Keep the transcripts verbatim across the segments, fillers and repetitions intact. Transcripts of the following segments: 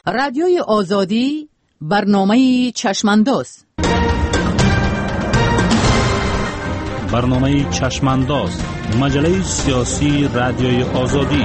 رادیوی آزادی برنامه چشمانداز. برنامه چشمانداز، مجله سیاسی رادیوی آزادی.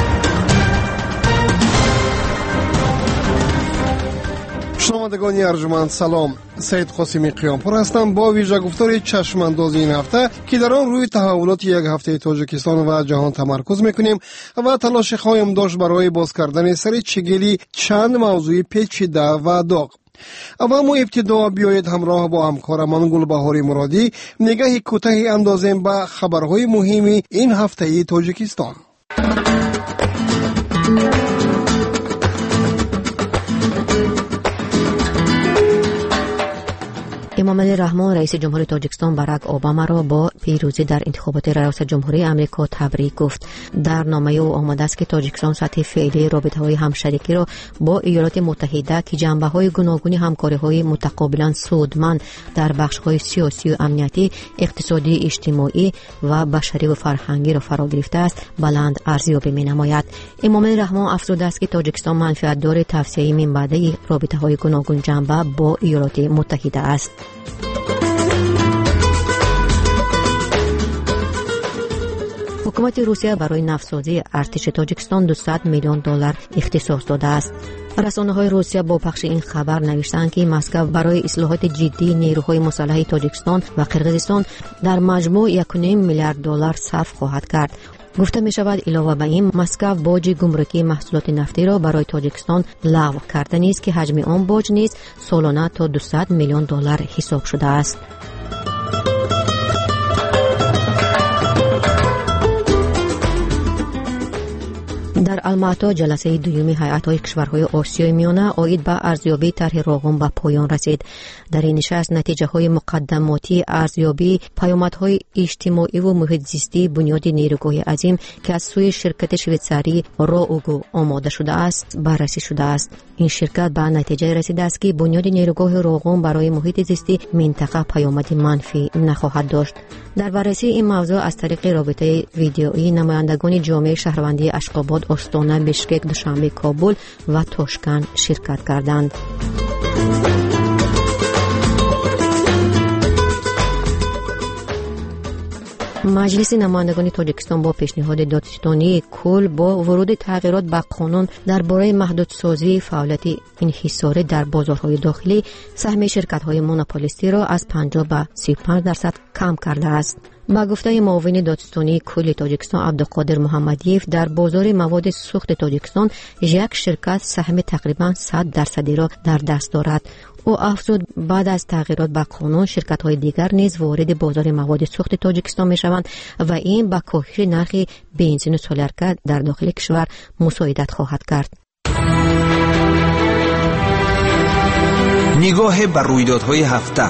شنوندگان ارجمند سلام، سید قاسمی قیامپور هستم با ویژه گفتار چشمانداز این هفته که در آن روی تحولات یک هفته تاجیکستان و جهان تمرکز میکنیم و تلاش خواهیم داشت برای باز کردن سر چگلی چند موضوع پیچیده و داغ. اما ابتدا بیایید همراه با همکارمان گلبهار مرادی نگاهی کوتاهی اندازیم به خبرهای مهم این هفته تاجیکستان. امامعلی رحمان رئیس جمهور تاجیکستان باراک اوباما را با پیروزی در انتخابات ریاست جمهوری آمریکا تبریک گفت. در نامه او آمده است که تاجیکستان سطح فعلی رابطه‌های همشریکی را با ایالات متحده که جنبه‌های گوناگون همکاری‌های متقابلا سودمند در بخش‌های سیاسی و امنیتی، اقتصادی، اجتماعی و بشری و فرهنگی را فرا گرفته است، بلند ارزیابی می‌نماید. امامعلی رحمان افزوده است که تاجیکستان منفعت‌دار توسعه من بعده رابطه‌های گوناگون جنبه با ایالات متحده است. حکومت روسیه برای نفتسازی ارتش تاجیکستان دویست میلیون دلار اختصاص داده است. رسانه‌های روسیه با پخش این خبر نوشتند که مسکو برای اصلاحات جدی نیروهای مسلح تاجیکستان و قرقیزستان در مجموع یک و نیم میلیارد دلار صرف خواهد کرد. گفته می شود علاوه بر این مسکو باج گمرکی محصولات نفتی را برای تاجیکستان لغو کرده نیست که حجم آن باج نیز سالانه تا دویست میلیون دلار حساب شده است. در الماتا جلسه دومی هیئت‌های کشورهای آسیای میانه عاید به ارزیابی طرح راغون به پایان رسید. در این نشست نتیجه‌های مقدماتی ارزیابی پیامدهای اجتماعی و محیط زیستی بنیاد نیروگاه عظیم که از سوی شرکت شویتزاری راوگو آماده شده است بررسی شده است. این شرکت به نتیجه رسیده است که بنیاد نیروگاه راغون برای محیط زیستی منطقه پیامد منفی نخواهد داشت. در بررسی این موضوع از طریق رابطه ویدیویی نمایندگان جامعه شهروندی اشخاباد، آستانه، بشکک، دوشنبه، کابل و تاشکند شرکت کردند. مجلس نمایندگان تاجیکستان با پیشنهاد دادستانی کل با ورود تغییرات به قانون درباره محدودسازی فعالیت انحصاری در بازارهای داخلی سهم شرکت‌های مونوپولیستی را از پنجاه به سی و پنج درصد کم کرده است. با گفته معاون دادستانی کل تاجیکستان عبدالقادر محمدیف، در بازار مواد سوخت تاجیکستان یک شرکت سهم تقریبا صد درصدی را در دست دارد. او افزود بعد از تغییرات به قانون شرکت‌های دیگر نیز وارد بازار مواد سوخت تاجیکستان می‌شوند و این به کاهش نرخ بنزین و سولرگاز در داخل کشور مساعدت خواهد کرد. نگاه بر رویدادهای هفته.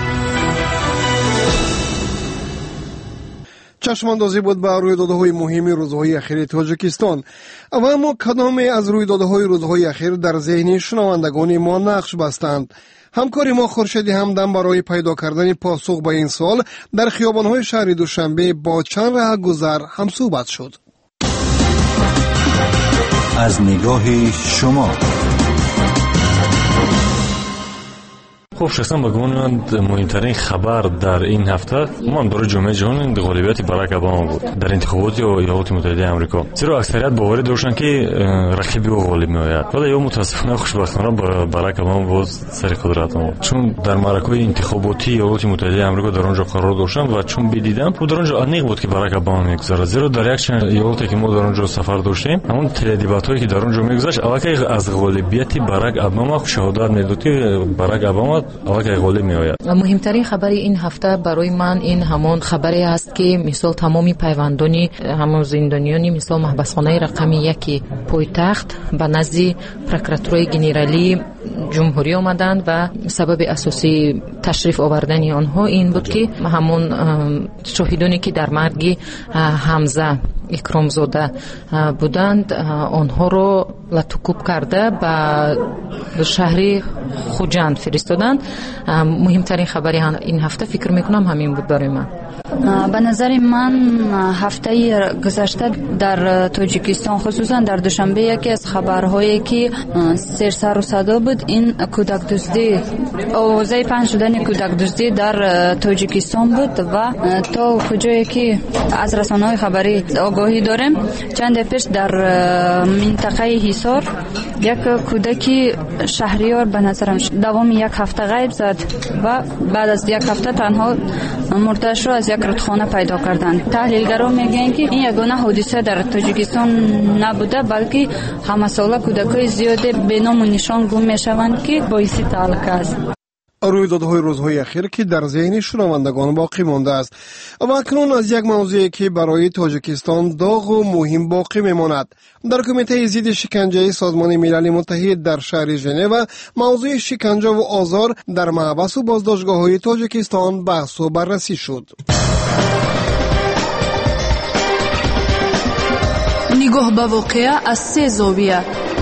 چشماندازی بود به رویدادهای مهم روزهای اخیر تاجیکستان. اما کدام از رویدادهای روزهای اخیر در ذهن شنوندگان ما نقش بستند؟ همکاری ما خورشید همدم برای پیدا کردن پاسخ به این سوال در خیابان‌های شهر دوشنبه با چند راه گذر همصحبت شد. از نگاه شما. خب شخصا با گمان من مهمترین خبر در این هفته من برای جامعه جهان غالبیت باراک اوباما بود در انتخابات ایالات متحده آمریکا، زیرا اکثریت باور داشتن که رقیب او غالب میآید. ولی یا متاسفانه خوشبختانه باراک اوباما باز سر قدرت آمد، چون در معرکه انتخاباتی ایالات متحده آمریکا در آنجا قرار داشتم و چون بدیدم و در آنجا انیق بود که باراک اوباما میگذره، زیرا در یک چند ایالتی که ما در آنجا سفر داشتیم همون تلویزیونی که در آنجا میگذشت البته از غالبیت باراک اوباما شهادت میداد که باراک اوباما آقای غالب میآید. مهمترین خبر این هفته برای من این همان خبری است که مثال تمامی پیوندانی همون زندانیانی مثال محبسخانه رقم یک پایتخت به نزد پروکراتورای گنرالی جمهوری آمدند و سبب اساسی تشریف آوردن آنها این بود که همون شاهدانی که در مرگ حمزه اکرامزاده بودند آنها رو لطوکوب کرده به شهر خوجند فرستادند. مهمترین خبری این هفته فکر میکنم همین بود برای من. به نظر من هفته گذشته در تاجیکستان خصوصا در دوشنبه یکی از خبرهایی که سر سر و صدا بود این کودک دزدی اوضاع پنج شدن کودک دزدی در تاجیکستان بود و تا کجایی که از رسانه‌های خبری آگاهی داریم چند پیش در منطقه حصار یک کودکی شهریار به نظرم دوام یک هفته غیب زد و بعد از یک هفته تنها مرده‌اش را از یک رودخانه پیدا کردند. تحلیلگران میگن که این یگانه حادثه در تاجیکستان نبوده بلکه همه ساله کودکای زیاده به نام و نشان گم میشوند که باعث تعلق است. رویدادهای روزهای اخیر که در ذهن شنوندگان باقی مانده است و اکنون از یک موضوعی که برای تاجیکستان داغ و مهم باقی میماند. در کمیته ضد شکنجه سازمان ملل متحد در شهر ژنو موضوع شکنجه و آزار در محبس و بازداشتگاه‌های تاجیکستان بحث و بررسی شد. نگاه به واقعه از سه زاویه.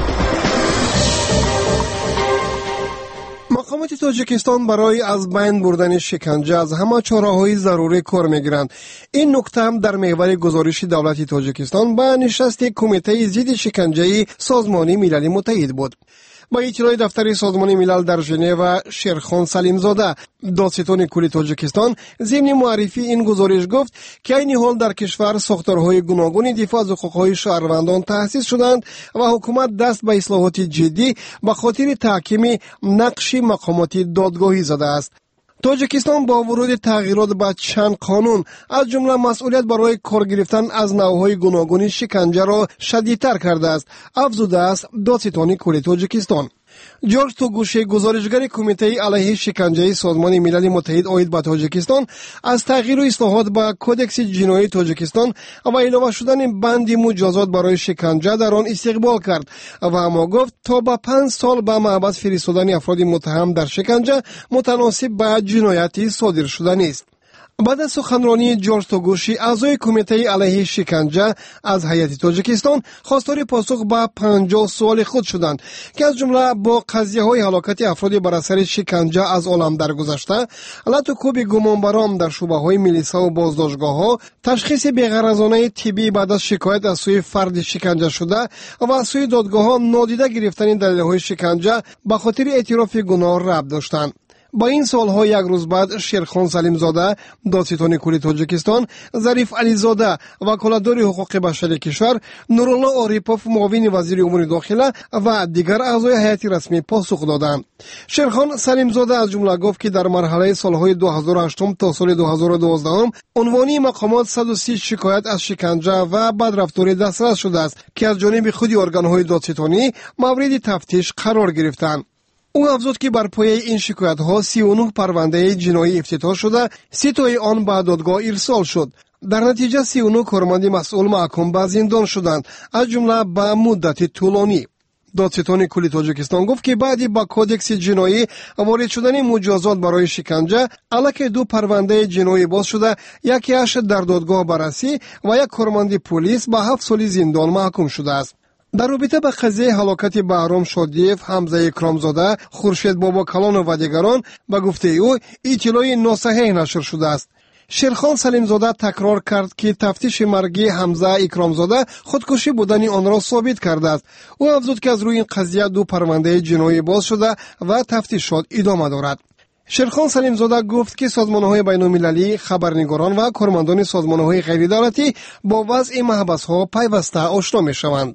مقامات تاجیکستان برای از بین بردن شکنجه از همه چاره‌های ضروری کار می‌گیرند. این نکته هم در محور گزارش دولت تاجیکستان به نشست کمیته ضد شکنجه سازمان ملل متحد بود. با اطلاع دفتر سازمان ملل در ژنو شیرخان سلیمزاده دادستان کل تاجیکستان ضمن معرفی این گزارش گفت که این حال در کشور ساختارهای گوناگون دفاع از حقوق‌های شهروندان تأسیس شدند و حکومت دست به اصلاحات جدی به خاطر تحکیم نقش مقامات دادگاهی زده است. تاجیکستان با ورود تغییرات به چند قانون از جمله مسئولیت برای کار گرفتن از نوعهای گوناگون شکنجه را شدیدتر کرده است، افزوده است دادستان کل تاجیکستان. جورج توگوشی گزارشگر کمیته علیه شکنجه سازمان ملل متحد عاید به تاجیکستان از تغییر و اصلاحات به کدکس جنایی تاجیکستان و علاوه شدن بند مجازات برای شکنجه در آن استقبال کرد و اما گفت تا به پنج سال به محبس فرستادن افراد متهم در شکنجه متناسب با جنایتی صادر شده نیست. بعد از سخنرانی جورج توگوشی اعضای کمیته علیه شکنجه از هیئت تاجیکستان خواستار پاسخ به پنجاه سوال خود شدند که از جمله با قضیه های هلاکت افراد بر اثر شکنجه از عالم درگذشته، لطوکوب گمانبران در شعبه های میلیسا و بازداشتگاه ها، تشخیص بی‌غرضانه طبی بعد از شکایت از سوی فرد شکنجه شده و از سوی دادگاه ها نادیده گرفتن دلیل های شکنجه به خاطر اعتراف گناه ربط داشتند. با این سالها یک روز بعد شیرخان سلیمزاده دادستان کل تاجیکستان، ظریف علیزاده وکالتدار حقوق بشر کشور، نورالله عارفوف معاون وزیر امور داخله و دیگر اعضای هیئت رسمی پاسخ دادند. شیرخان سلیمزاده از جمله گفت که در مرحله سالهای دو هزار و هشت تا سال دو هزار و دوازده عنوانی مقامات صد و سی شکایت از شکنجه و بدرفتاری دسترس شده است که از جانب خود ارگان‌های دادستانی مورد تفتیش قرار گرفتند. او افزود که بر پایه این شکایت ها سی و نه پرونده جنایی افتتاح شده، سی تای آن به دادگاه ارسال شد. در نتیجه سی و نه کارمند مسئول محکوم به زندان شدند، از جمله به مدت طولانی. دادستان کل تاجیکستان گفت که بعدی با کدکس جنایی وارد شدن مجازات برای شکنجه الکی دو پرونده جنایی باز شده، یکی اش در دادگاه بررسی و یک کارمند پلیس به هفت سال زندان محکوم شده است. در رابطه با قضیه هلاکت بهرام شادیف، حمزه اکرامزاده، خورشید بابا کلان و دیگران به گفته او اطلاع ناصحیح نشر شده است. شیرخان سلیمزاده تکرار کرد که تفتیش مرگی حمزه اکرامزاده خودکشی بودن آن را ثابت کرده است. او افزود که از روی این قضیه دو پرونده جنایی باز شده و تفتیشات ادامه دارد. شیرخان سلیمزاده گفت که سازمان‌های بین‌المللی، خبرنگاران و کارمندان سازمان‌های غیردولتی با وضع محبس‌ها پیوسته آشنا می‌شوند.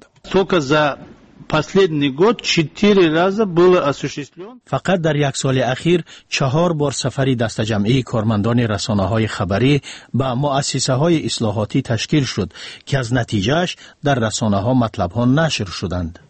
فقط در یک سال اخیر چهار بار سفری دست جمعی کارمندان رسانه‌های خبری به مؤسسه‌های اصلاحاتی تشکیل شد که از نتیجهش در رسانه‌ها مطلب‌ها نشر شدند.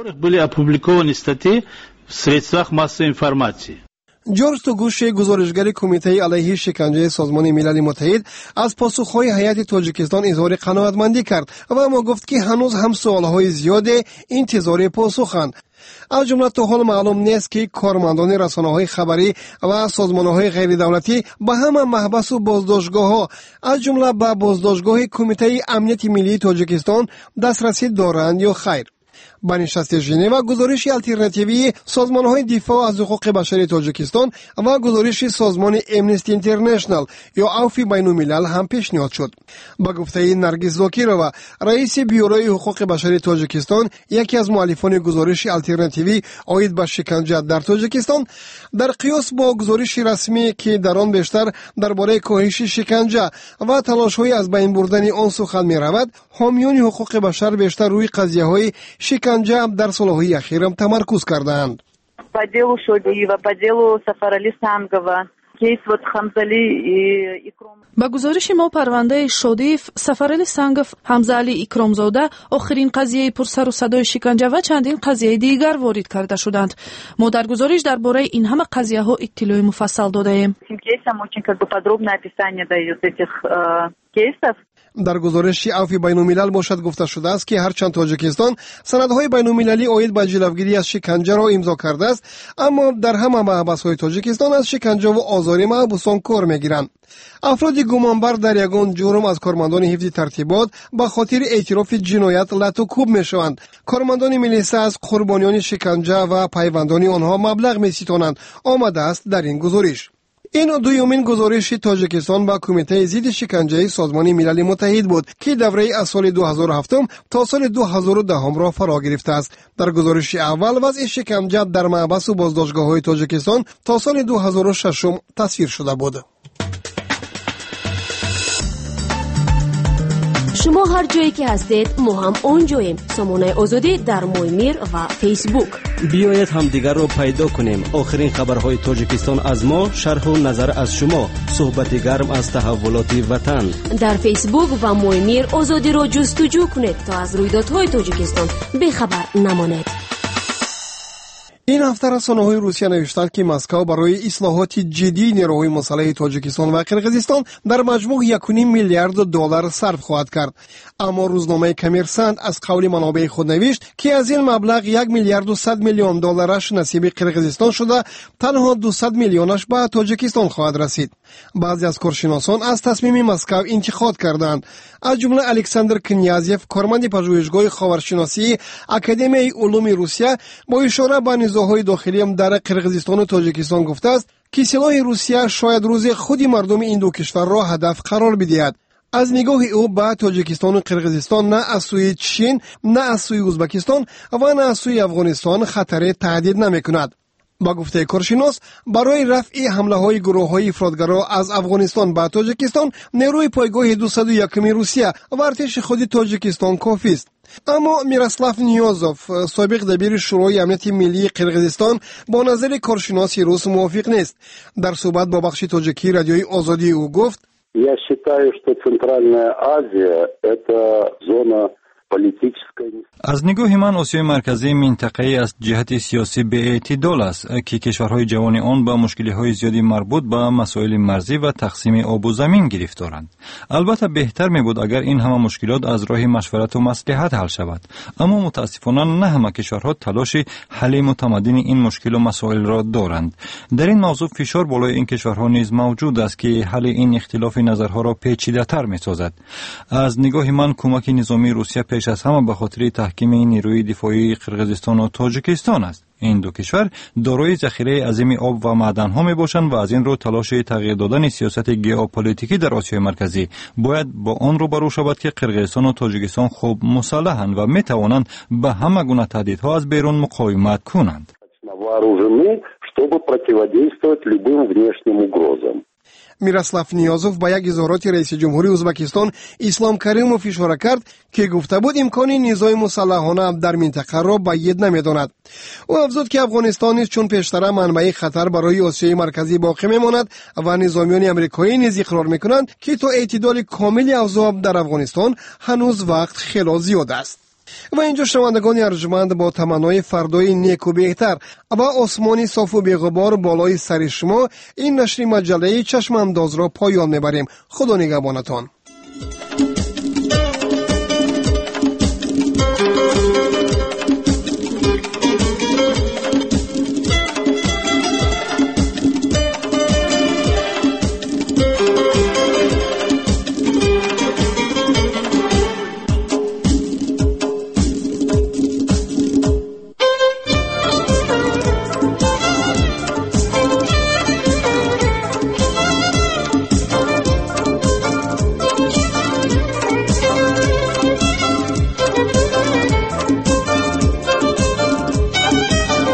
جورج توگوشی گزارشگر کمیته علیه شکنجه سازمان ملل متحد از پاسخهای هیئت تاجیکستان اظهار قناعتمندی کرد و اما گفت که هنوز هم سوالهای زیاد انتظار پاسخند. از جمله تا حال معلوم نیست که کارمندان رسانه‌های خبری و سازمان‌های غیر دولتی به همه محبس و بازداشتگاه‌ها از جمله به بازداشتگاه کمیته امنیت ملی تاجیکستان دسترسی دارند یا خیر. با نشست ژنو گزارش آلترناتیوی سازمان‌های دفاع از حقوق بشر تاجیکستان و گزارش سازمان امنستی اینترنشنال یا عفو بین‌الملل هم پیشنهاد شد. با گفته نرگس زاکیرova رئیس بیوروی حقوق بشر تاجیکستان، یکی از مؤلفان گزارش آلترناتیوی عاید به شکنجه در تاجیکستان، در قیاس با گزارش رسمی که در آن بیشتر درباره کاهش شکنجه و تلاش‌های از بین بردن آن سخن می‌رود، حامیان حقوق بشر بیشتر روی قضیه‌های شکنجه در سال‌های اخیر تمرکز کردند. По делу Шодиева و по делу Сафарали Сангова кейс вот Хамзали и Икром. با گزارش ما پرونده شودیف، سفرعلی سنگف، حمزه‌علی اکرامزاده آخرین قضیه پرسر و صدای شکنجه و چندین قضیه دیگر وارد کرده شدند. ما در گزارش درباره این همه قضیه ها اطلاع مفصل داده ایم. در گزارش عفو بین‌الملل باشد گفته شده است که هرچند تاجیکستان سندهای بین‌المللی عاید به جلوگیری از شکنجه را امضا کرده است، اما در همه محبس‌های تاجیکستان از شکنجه و آزار محبوسان کار می‌گیرند. افراد گمانبر در یگان جرم از کارمندان حفظ ترتیبات به خاطر اعتراف جنایت لطوکوب می‌شوند. کارمندان ملیسه از قربانیان شکنجه و پیوندان آنها مبلغ می‌ستانند، آمده است در این گزارش. این دومین گزارش تاجیکستان با کمیته ضد شکنجه سازمان ملل متحد بود که دوره از سال دو هزار و هفت تا سال دو هزار و ده را فرا گرفته است. در گزارش اول وضع شکنجه در محبس و بازداشتگاه‌های تاجیکستان تا سال دو هزار و شش تصویر شده بود. شما هر جایی که هستید ما هم اونجاییم. سامانه آزادی در مویمیر و فیسبوک. بیایید هم دیگر رو پیدا کنیم. آخرین خبرهای تاجیکستان از ما، شرح و نظر از شما، صحبت گرم از تحولات وطن. در فیسبوک و مویمیر آزادی رو جستجو کنید تا از رویدادهای تاجیکستان بیخبر نمانید. این هفته رسانه‌های روسیه نوشتند که مسکو برای اصلاحات جدی نیروهای مسلح تاجیکستان و قرقیزستان در مجموع یک و نیم میلیارد دلار صرف خواهد کرد. اما روزنامه کمیرسند از قول منابع خود نوشت که از این مبلغ یک میلیارد و صد میلیون دلارش نصیب قرقیزستان شده، تنها دویست میلیونش به تاجیکستان خواهد رسید. بعضی از کارشناسان از تصمیم مسکو انتقاد کردند. از جمله الکساندر کنیازیف، کارمند پژوهشگاه خاورشناسی اکادمیای علوم روسیه، با اشاره به نزاع‌های داخلی در قرقیزستان و تاجیکستان گفته است که سلاح روسیه شاید روز خود مردم این دو کشور را هدف قرار بدهد. از نگاه او به تاجیکستان و قرقیزستان نه از سوی چین، نه از سوی ازبکستان و نه از سوی افغانستان خطر تهدید نمی‌کند. با گفته کارشناس، برای رفع حمله های گروه های افراطگرا از افغانستان به تاجیکستان نیروی پایگاه دویست و یک روسیه و ارتش خود تاجیکستان کافی است. اما میراسلاف نیازوف، سابق دبیر شورای امنیت ملی قرقیزستان، با نظر کارشناس روس موافق نیست. در صحبت با بخش تاجیکی رادیوی آزادی او گفت: Я считаю, что Центральная Азия – это зона از نگاه من آسیای مرکزی منطقه‌ای از جهت سیاسی به اعتدال است که کشورهای جوان آن با مشکل‌های زیادی مربوط به مسائل مرزی و تقسیم آب و زمین گرفتارند. البته بهتر می‌بود اگر این همه مشکلات از راه مشورت و مصلحت حل شود، اما متاسفانه نه همه کشورها تلاش حل متمدن این مشکل و مسائل را دارند. در این موضوع فشار بالای این کشورها نیز موجود است که حل این اختلاف نظرها را پیچیده‌تر می‌سازد. از نگاه من کمک نظامی روسیه پیش از همه به خاطر تحکیم نیروی دفاعی قرقیزستان و تاجیکستان است. این دو کشور دارای ذخیره عظیم آب و معدن‌ها میباشند و از این رو تلاش تغییر دادن سیاست ژئوپلیتیکی در آسیای مرکزی باید با آن روبرو شود که قرقیزستان و تاجیکستان خوب مسلحند و میتوانند به همه گونه تهدیدها از بیرون مقاومت کنند. میراسلاف نیازوف با یک اظهارات رئیس جمهوری ازبکستان اسلام کریموف اشاره کرد که گفته بود امکان نزاع مسلحانه در منطقه را بعید نمی‌داند. او افزود که افغانستان نیز چون پیشتر منبع خطر برای آسیای مرکزی باقی میماند و نظامیان آمریکایی نیز اقرار میکنند که تا اعتدال کامل اوضاع در افغانستان هنوز وقت خیلی زیاد است. و اینجا شنوندگان ارجمند، با تمنای فردای نیک و بهتر و آسمانی صاف و بی‌غبار بالای سر شما، این نشر مجله چشم انداز را پایان میبریم. خدا نگهبانتان.